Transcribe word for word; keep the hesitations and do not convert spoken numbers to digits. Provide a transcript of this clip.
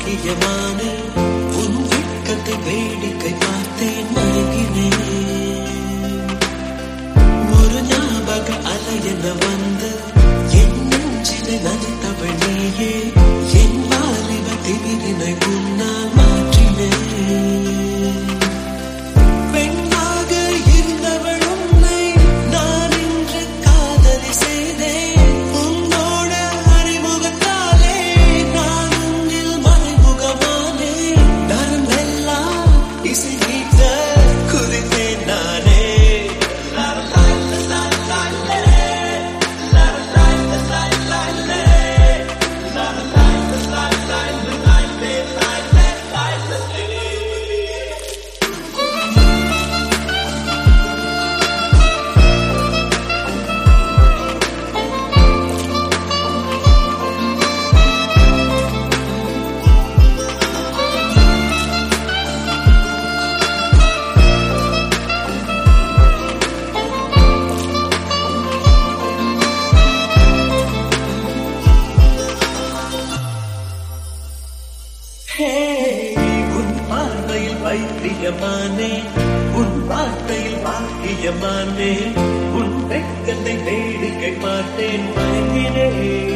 பாக்கியமானே உன் வெட்கத்தை வேடிக்கை பார்த்தேன் மயங்கினேன். ஒரு ஞாபக அலை என வந்து என் நெஞ்சினை நனைத்தவள் நீயே. என் வாலிப திமிரினை உன்னால் மாற்றினேன். பெண்ணாக இருந்தவள் உன்னை நான் இன்று காதலி செய்தேன். உன்னோட அறிமுகத்தாலே நான் உன்னில் மறைமுகமானேன். நரம்பெல்லாம் இசை நீட்ட குதித்தேன் நானே. உன் பார்வையில் வைத்தியமானே உன் வார்த்தையில் பாக்கியமானே உன் வெட்கத்தை வேடிக்கை பார்த்தேன் மயங்கினேன்.